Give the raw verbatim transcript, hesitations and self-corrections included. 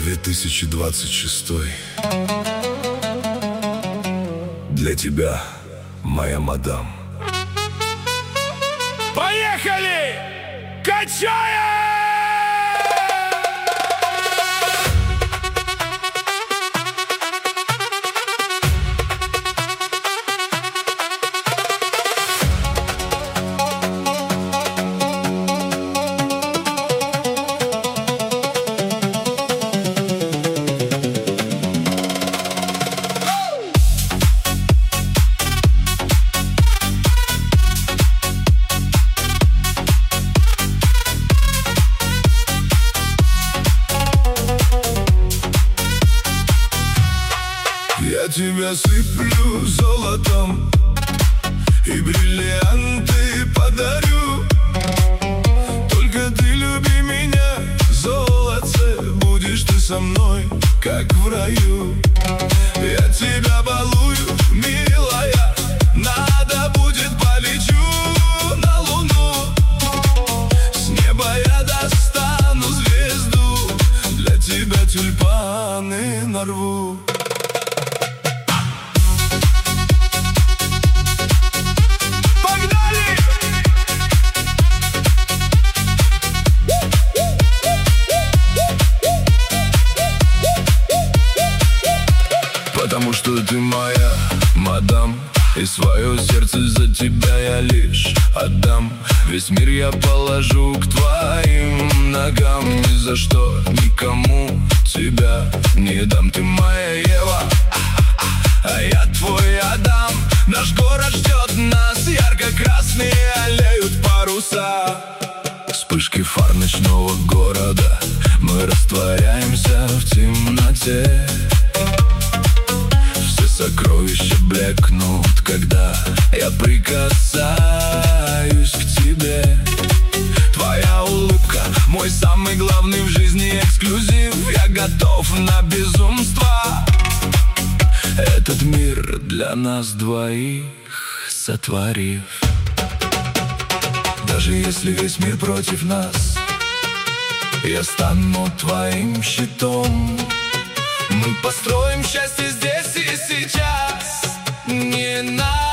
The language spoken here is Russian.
две тысячи двадцать шестой. Для тебя, моя мадам. Поехали! Качаем! Я тебя сыплю золотом и бриллианты подарю. Только ты люби меня, золотце, будешь ты со мной, как в раю. Я тебя балую, милая, надо будет полечу на луну. С неба я достану звезду, для тебя тюльпаны нарву. Потому что ты моя мадам, и свое сердце за тебя я лишь отдам. Весь мир я положу к твоим ногам. Ни за что никому тебя не дам. Ты моя Ева, а я твой Адам. Наш город ждет нас, ярко-красные аллеют паруса. Вспышки фар ночного города, мы растворяемся в темноте. Сокровища блекнут, когда я прикасаюсь к тебе. Твоя улыбка, мой самый главный в жизни эксклюзив. Я готов на безумство. Этот мир для нас двоих сотворив. Даже если весь мир против нас, я стану твоим щитом. Мы построим счастье здесь и сейчас. Не надо